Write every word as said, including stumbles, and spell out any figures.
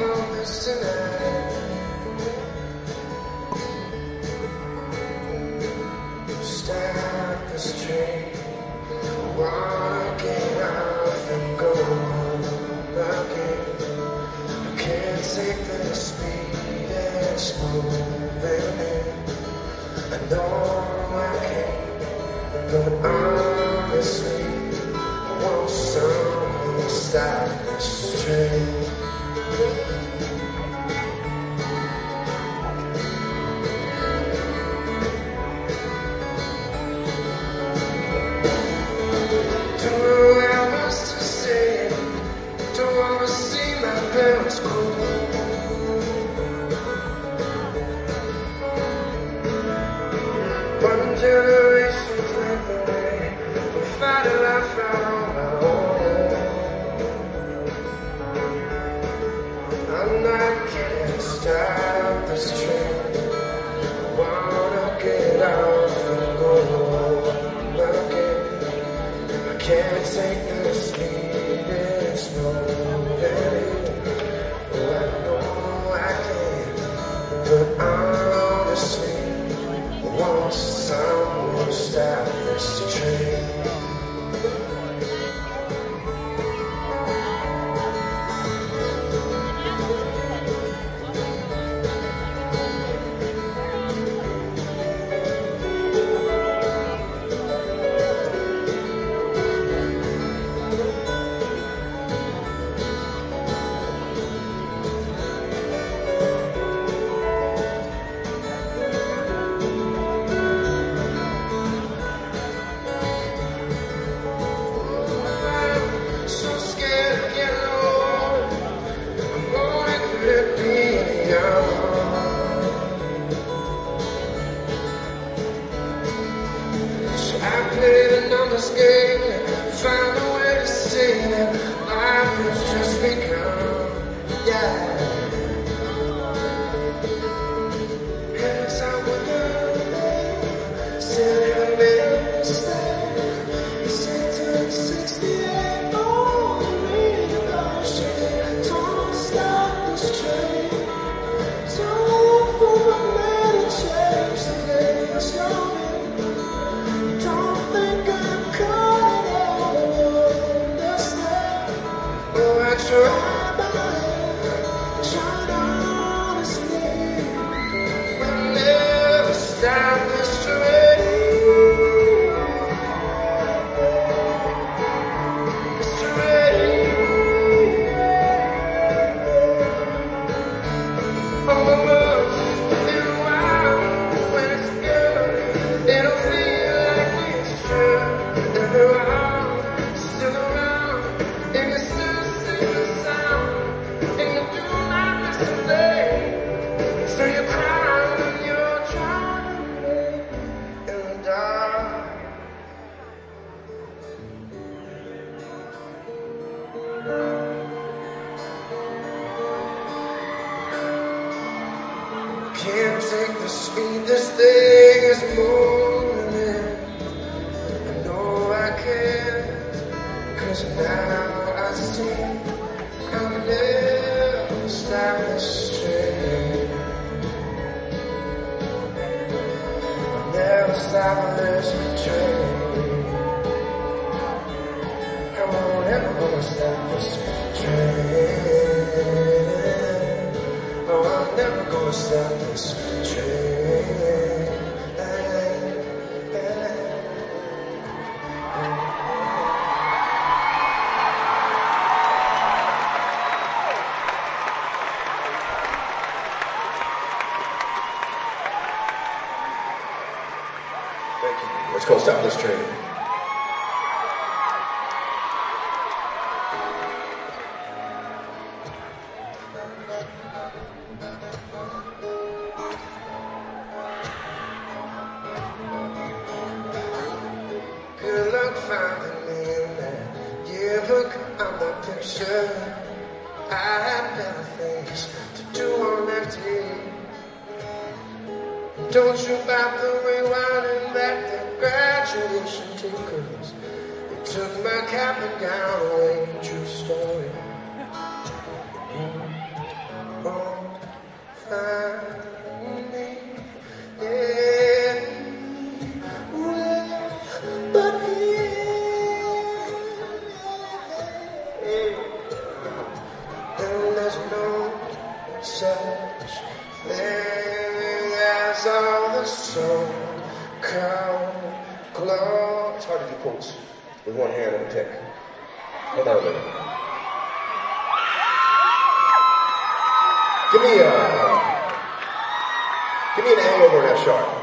moments tonight. Stop this train. I wanna get off and go home again. I can't take the speed it's moving in. I know I can't, but honestly, I want someone to stop this train. Two hours to stay, don't wanna see my parents cool. One generation fled away from fighting life out on my own. I'm not can't stop this train. I wanna get off and go home again. I can't take the speed it's moving. Oh, I know I can, but honestly, I want someone to stop this train. I played a numbers game, found a way to say that life has just begun, yeah. As I went down, said I made a mistake. He said to sixty-eight, oh, me about shit. Don't stop this train. Don't move a man and change the day it's going. I try, try honestly, but never stop this train. This train. On the road, in a while, when it's good, it'll feel like it's true. And a while, still around, and it's so you cry when you're driving in the dark. Can't take the speed this thing is moving in. I know I can't, cause now I see I'll never stop this train. I'll never stop this train. I won't ever gonna stop this train. Oh, I'm never gonna stop this train. Thank you. Let's go stop this train. Good luck finding me in that yearbook on my picture. I have better things to do on that day. Don't you about the rewinding back the graduation tickets. They took my cap and gown away, true story. find me anywhere but here. And there's no such thing as all the so-called clothes. It's hard to do quotes with one hand on the tech. Hold on a minute. Give me a, give me an angle over that shark.